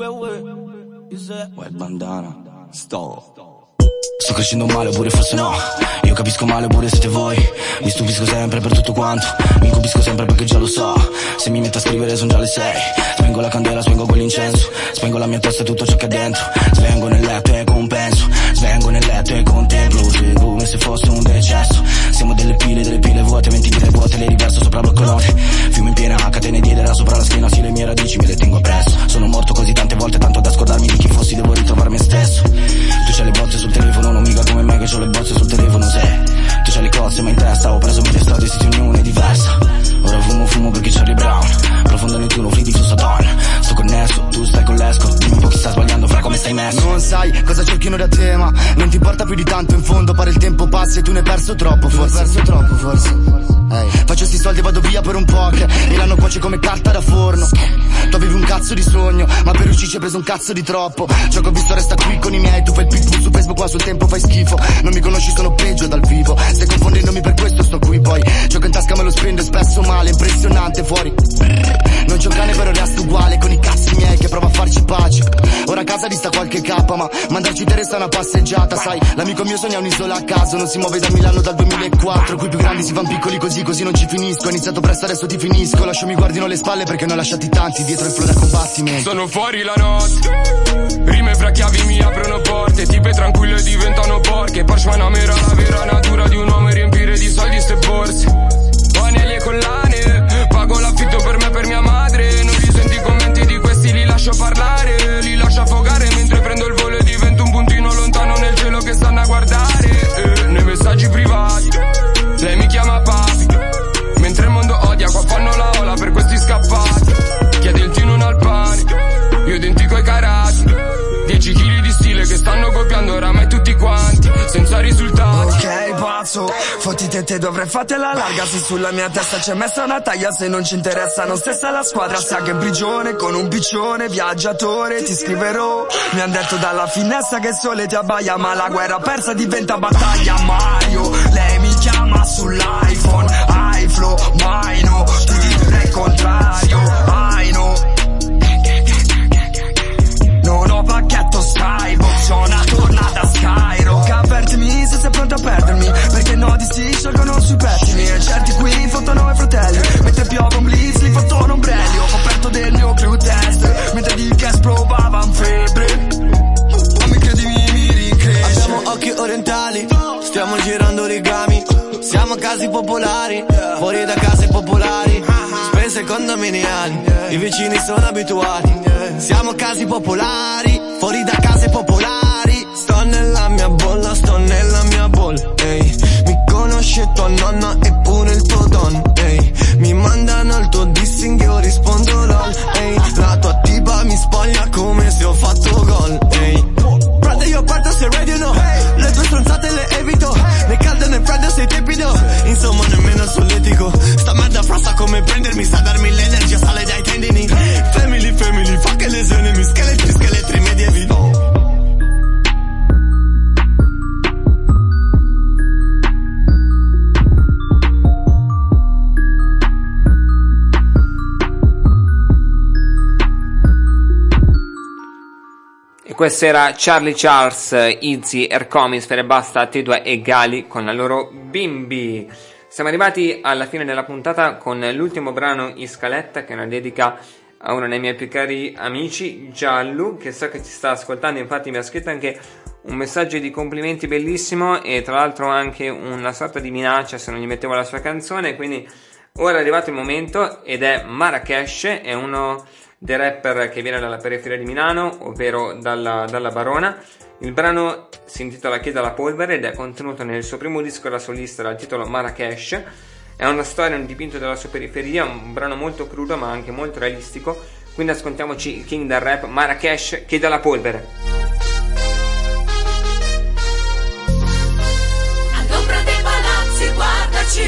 E Web bandana. Sto Sto crescendo male oppure forse no. Io capisco male oppure siete voi. Mi stupisco sempre per tutto quanto. Mi incupisco sempre perché già lo so. Se mi metto a scrivere sono già le sei. Spengo la candela, spengo quell'incenso. Spengo la mia testa e tutto ciò che è dentro. Svengo nel letto e compenso. Svengo nel letto e contemplo. Seguo come se fosse un decesso. Siamo delle pile, delle pile vuote. Venti pile vuote, le riverso sopra blocco note. Fiume in piena, catene di edera sopra la schiena. Sì, le mie radici me le tengo appresso. Sono morto così tante volte, tanto da scordarmi di chi fossi. Devo ritrovare me stesso. Tu c'hai le bozze sul telefono, non mica come me che c'ho le bozze sul telefono, se tu c'hai le cozze ma in testa. Ho preso mille strade, siete ognuna è diversa. Ora fumo, fumo perché Charlie Brown. Profondo nettuno, free di su Saturn. Sto connesso, tu stai con l'escort. Dimmi un po' chi sta sbagliando, fra come stai messo. Non sai cosa cerchino da te, ma non ti importa più di tanto. In fondo pare il tempo passi e tu ne hai perso troppo, forse. Hai perso troppo, forse. Hey. Faccio sti soldi e vado via per un poker e l'hanno cuoce come carta da forno. Tu avevi un cazzo di sogno, ma per uscirci hai preso un cazzo di troppo. Ciò che ho visto resta qui con i miei. Tu fai il pitbull su Facebook, qua sul tempo fai schifo. Non mi conosci, sono peggio dal vivo. Stai confondendomi, per questo sto qui. Poi ciò che in tasca me lo spendo spesso male. Impressionante fuori. Non c'è un cane però resto uguale con i cazzi miei che prova a farci pace. Ora a casa dista qualche cappa, ma mandarci te basta una passeggiata, sai. L'amico mio sogna un'isola a caso, non si muove da Milano dal duemilaquattro. Qui più grandi si fan piccoli così, così non ci finisco. Ho iniziato presto, adesso ti finisco. Lascio mi guardino le spalle perché ne ho lasciati tanti dietro il flow da combattimento. Sono fuori la notte, rime fra chiavi mi aprono porte. Tipe tranquille diventano porche. Porsche Panamera, la vera natura di un uomo è riempire di soldi ste borse. Anelli e collane, pago l'affitto per me e per mia madre. Non li senti i commenti di questi, li lascio parlare. Li lascio affogare mentre prendo il volo e divento un puntino lontano nel cielo che stanno a guardare. eh, Nei messaggi privati lei mi chiama papi, mentre il mondo odia, qua fanno la ola per questi scappati. Chiede il tino al pane, io identico ai karati. Dieci chili di stile che stanno copiando oramai tutti quanti, senza risultati. Ok pazzo, fottite te dovrei fatela larga. Se sulla mia testa c'è messa una taglia, se non ci interessa non stessa la squadra. Sa che prigione con un piccione viaggiatore ti scriverò. Mi han detto dalla finestra che il sole ti abbaia, ma la guerra persa diventa battaglia. Mario, lei mi chiama sull'iPhone, iFlow, mai no, ti direi il contrario, I know. Non ho pacchetto Skybox, ho una tornata Skyrock. Avvertimi se sei pronto a perdermi, perché no di sì sciolgono sui pettini. E certi qui fottono i fratelli, mentre piove un blitz li fottono ombrelli. Ho coperto del mio crew test, mentre di gas provavan febbre. Ma mi credimi mi ricresce. Abbiamo occhi orientali, stiamo girando origami. Siamo casi popolari, fuori da case popolari. Spese condominiali, i vicini sono abituati. Siamo casi popolari, fuori da case popolari. Sto nella mia bolla, sto nella mia bolla, ehi. Mi conosce tua nonna e pure il tuo don, ehi. Mi mandano il tuo dissing, io rispondo lol, ehi. La tua tipa mi spoglia come se ho fatto gol, ehi. Prende io guardo se ready o no, le tue stronzate le evito. Né caldo né freddo sei tipido, insomma nemmeno solletico. Sta merda frosta come prendermi, sa darmi l'energia, sale dai tendini. Family, family, fa che lesioni, mi scheletri, scheletri medievi. E questo era Charlie Charles, Izzy, Ercomi, Sfere Basta, T due e Gali con la loro Bimbi. Siamo arrivati alla fine della puntata con l'ultimo brano in scaletta, che è una dedica a uno dei miei più cari amici, Giallo, che so che ci sta ascoltando. Infatti mi ha scritto anche un messaggio di complimenti bellissimo e tra l'altro anche una sorta di minaccia se non gli mettevo la sua canzone. Quindi ora è arrivato il momento ed è Marrakesh, è uno dei rapper che viene dalla periferia di Milano, ovvero dalla, dalla Barona. Il brano si intitola Chieda la polvere ed è contenuto nel suo primo disco da solista dal titolo Marrakesh. È una storia, un dipinto della sua periferia, un brano molto crudo ma anche molto realistico. Quindi ascoltiamoci il king del rap, Marrakesh, Chieda la polvere. All'ombra dei palazzi guardaci,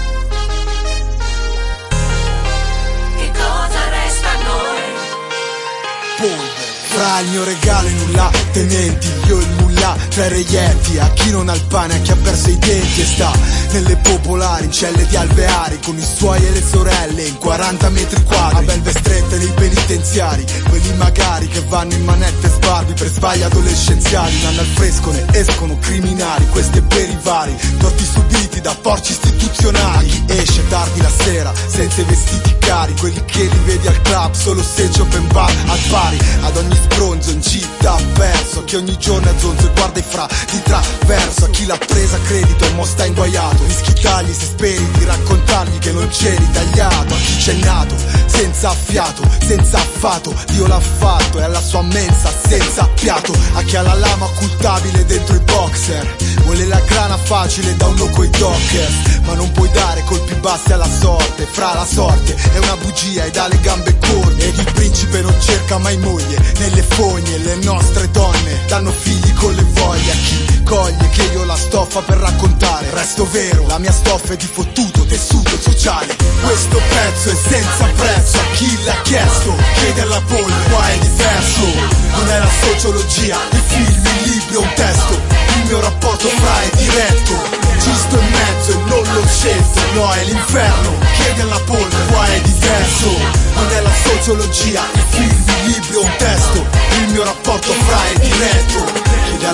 che cosa resta a noi? Polvere. Fra il mio regalo in un là, tenenti, io il mullah, tra i reietti, a chi non ha il pane, a chi ha perso i denti e sta nelle popolari, in celle di alveari, con i suoi e le sorelle, in quaranta metri quadri, a belve strette nei penitenziari, quelli magari che vanno in manette e sbarbi per sbagli adolescenziali, vanno al fresco, ne escono criminali, questi e per i vari, torti subiti da porci istituzionali, chi esce tardi la sera, senza i vestiti cari, quelli che li vedi al club, solo se c'è open bar, al pari, ad ogni sbronzo in città perso, che ogni giorno è zonzo e guarda i fra di traverso, a chi l'ha presa a credito e mo sta inguaiato, rischi tagli se speri di raccontargli che non c'eri tagliato, a chi c'è nato senza fiato, senza affato, Dio l'ha fatto e alla sua mensa senza piatto, a chi ha la lama occultabile dentro i boxer, vuole la grana facile da uno coi docker, ma non puoi dare colpi bassi alla sorte, fra la sorte è una bugia e dà le gambe corte, ed il principe non cerca mai moglie, nelle fogne le nostre donne danno figli con le voglie, a chi coglie che io la stoffa per raccontare, resto vero, la mia stoffa è di fottuto tessuto sociale, questo pezzo è senza prezzo, a chi l'ha chiesto chiede alla polvere, qua è diverso, non è la sociologia, i film, i libri o un testo, il mio rapporto fra è diretto, giusto in mezzo e non lo scelto, no è l'inferno, chiede alla polvere, qua è diverso, non è la sociologia, i film, i libri o un testo, il mio rapporto fra è diretto, chiede alla polvere,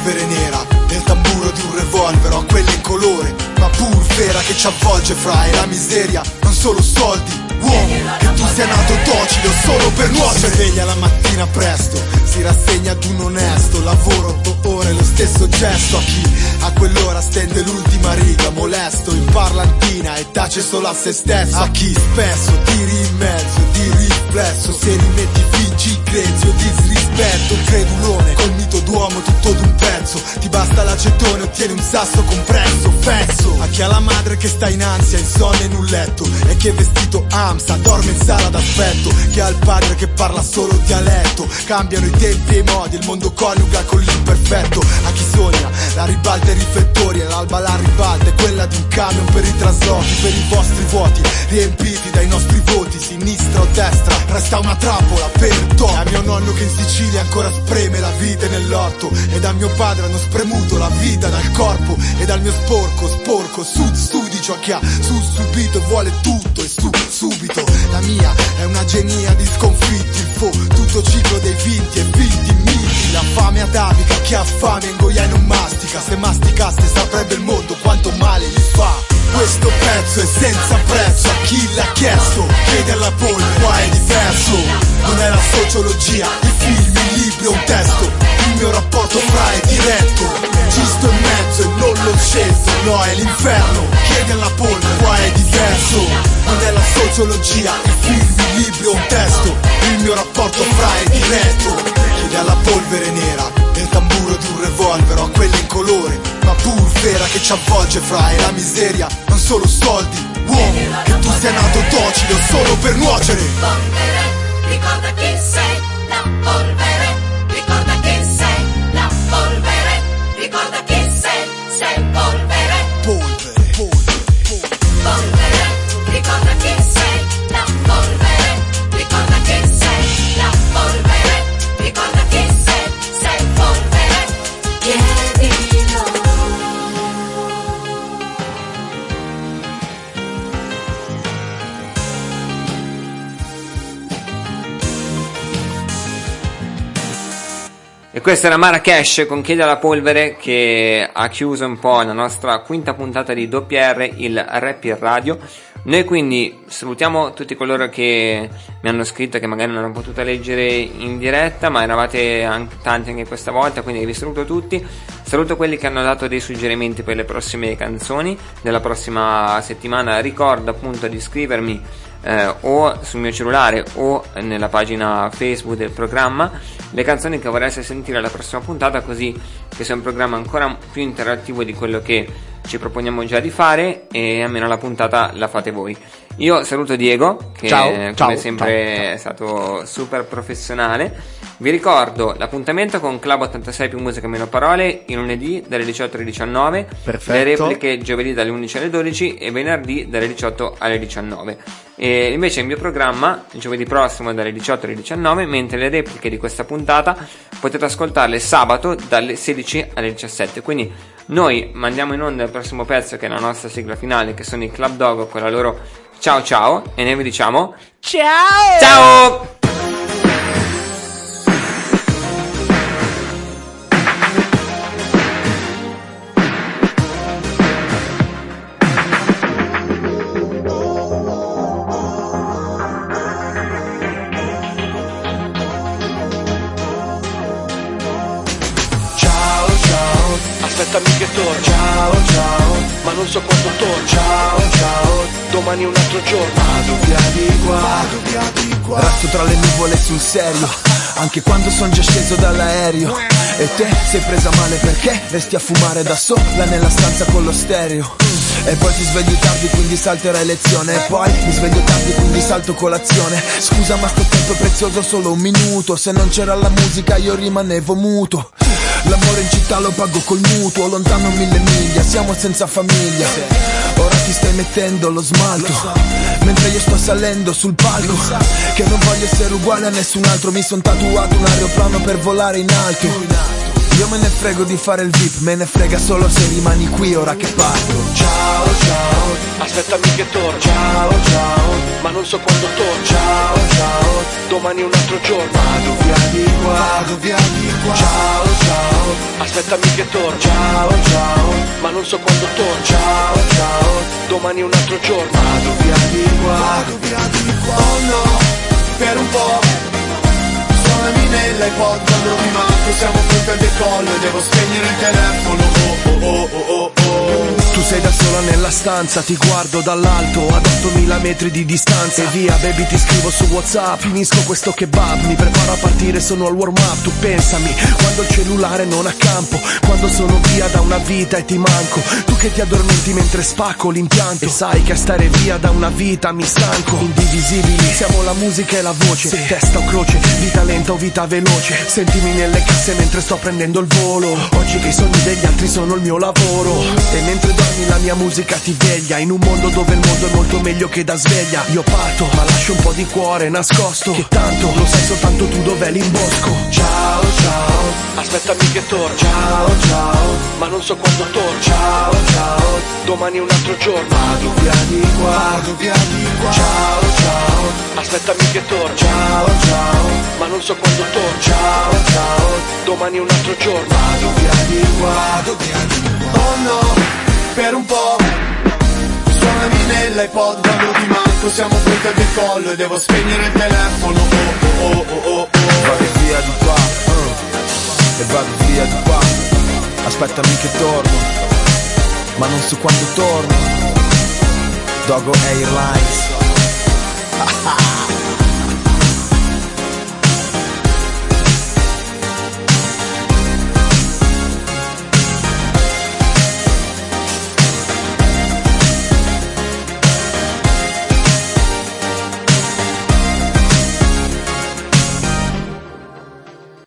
polvere nera nel tamburo di un revolver, ho quelle in colore, ma pur vera che ci avvolge fra e la miseria, non solo soldi. Uomo, che tu sia nato docile solo per nuocere. Si sveglia la mattina presto, si rassegna ad un onesto lavoro, otto ore, lo stesso gesto. A chi a quell'ora stende l'ultima riga, molesto in parlantina e tace solo a se stesso. A chi spesso tiri in mezzo, di riflesso, se rimetti fingi grezzi o disrispetto. Credulone, col mito d'uomo tutto d'un pezzo, ti basta l'acetone, ottieni un sasso compresso, offesso. A chi ha la madre che sta in ansia, insonne in un letto e che vestito amsa, dorme in sala d'aspetto. Chi ha il padre che parla solo dialetto, cambiano i tempi e i modi, il mondo coniuga con l'imperfetto. A chi sogna la ribalta e i riflettori, e l'alba la ribalta è quella di un camion per i traslochi, per i vostri vuoti riempiti dai nostri voti. Sinistra o destra, resta una trappola per il top. A mio nonno che in Sicilia ancora spreme la vite nell'orto, e da mio padre hanno spremuto la vita dal corpo, e dal mio sporco, sporco, sud, sudicio. A chi ha su subito e vuole tutto e su subito. La mia è una genia di sconfitti, il fo, tutto ciclo dei vinti e vinti miti. La fame atavica, chi ha fame ingoia e non mastica, se masticasse saprebbe il mondo quanto male gli fa. Questo pezzo è senza prezzo, a chi l'ha chiesto chiede alla polvere, qua è diverso. Non è la sociologia, i film, i libri o un testo, il mio rapporto fra è diretto, giusto in mezzo e non lo scelto. No, è l'inferno, chiede alla polvere, qua è diverso. Non è la sociologia, i film, i libri o un testo, il mio rapporto fra è diretto. Chiede alla polvere nera nel tamburo di un revolver, ho quelle in colore, ma pur vera che ci avvolge fra e la miseria, non solo soldi. Uomo, che tu sia nato docile solo per nuocere. Polvere, ricorda chi sei, la polvere, ricorda chi sei, la polvere, ricorda chi sei, sei polvere. Polvere, polvere, polvere. Polvere, ricorda chi sei, la polvere, ricorda chi sei, la polvere, ricorda chi sei, sei polvere. Chiedilo. E questa era Marrakesh con Chiedi alla polvere, che ha chiuso un po' la nostra quinta puntata di W R, il Rap in Radio. Noi quindi salutiamo tutti coloro che mi hanno scritto, che magari non hanno potuto leggere in diretta, ma eravate anche tanti anche questa volta, quindi vi saluto tutti. Saluto quelli che hanno dato dei suggerimenti per le prossime canzoni della prossima settimana. Ricordo appunto di scrivermi eh, o sul mio cellulare o nella pagina Facebook del programma le canzoni che vorreste sentire alla prossima puntata, così che sia un programma ancora più interattivo di quello che ci proponiamo già di fare, e almeno la puntata la fate voi. Io saluto Diego, che ciao, come ciao, sempre ciao, ciao. è stato super professionale. Vi ricordo l'appuntamento con Club ottantasei più musica meno parole, il lunedì dalle diciotto alle diciannove, perfetto. Le repliche giovedì dalle undici alle dodici e venerdì dalle diciotto alle diciannove. E invece il mio programma giovedì prossimo dalle diciotto alle diciannove, mentre le repliche di questa puntata potete ascoltarle sabato dalle sedici alle diciassette. Quindi noi mandiamo in onda il prossimo pezzo, che è la nostra sigla finale, che sono i Club Dog con la loro ciao ciao, e noi vi diciamo ciao ciao. Aspettami che torno, ciao ciao, ma non so quando torno, ciao ciao, domani è un altro giorno, vado via di qua, vado via di qua. Resto tra le nuvole sul serio, anche quando son già sceso dall'aereo. E te sei presa male perché resti a fumare da sola nella stanza con lo stereo. E poi ti svegli tardi quindi salterai lezione, e poi mi sveglio tardi quindi salto colazione. Scusa ma sto tempo è prezioso, solo un minuto, se non c'era la musica io rimanevo muto. L'amore in città lo pago col mutuo, lontano mille miglia, siamo senza famiglia. Ora ti stai mettendo lo smalto, mentre io sto salendo sul palco. Che non voglio essere uguale a nessun altro, mi son tatuato un aeroplano per volare in alto. Io me ne frego di fare il V I P, me ne frega solo se rimani qui ora che parto. Ciao ciao, aspettami che torno. Ciao ciao, ma non so quando torno. Ciao ciao, domani è un altro giorno. Vado via di qua, vado via di qua. Ciao ciao, aspettami che torno. Ciao ciao, ma non so quando torno. Ciao ciao, domani è un altro giorno. Vado via di qua, vado via di qua. Oh no, per un po'. Suonami nell'iPod quando mi manco, siamo pronti al decollo e devo spegnere il telefono. Oh oh oh oh oh oh. Tu sei da sola nella stanza, ti guardo dall'alto ad ottomila metri di distanza. E via baby ti scrivo su WhatsApp, finisco questo kebab, mi preparo a partire, sono al warm up. Tu pensami, quando il cellulare non ha campo, quando sono via da una vita e ti manco. Tu che ti addormenti mentre spacco l'impianto, e sai che a stare via da una vita mi stanco. Indivisibili, siamo la musica e la voce, sì. Testa o croce, vita lenta o vita veloce. Sentimi nelle casse mentre sto prendendo il volo. Oggi che i sogni degli altri sono il mio lavoro. E mentre dormi la mia musica ti veglia, in un mondo dove il mondo è molto meglio che da sveglia. Io parto, ma lascio un po' di cuore nascosto, che tanto lo sai soltanto tu dov'è l'imbosco. Ciao ciao, aspettami che torno. Ciao ciao, ma non so quando torno. Ciao ciao, domani è un altro giorno. Vado via di qua, vado via di qua. Ciao ciao, aspettami che torno. Ciao ciao, ma non so quando torno. Ciao ciao, domani è un altro giorno. Vado via di qua, vado via di qua. Oh no, per un po'. Suonami nell'iPod quando ti manco, siamo pronti al decollo e devo spegnere il telefono. Oh oh oh oh oh. Vado via di qua, uh, e vado via di qua. Aspettami che torno, ma non so quando torno. Dogo Airlines.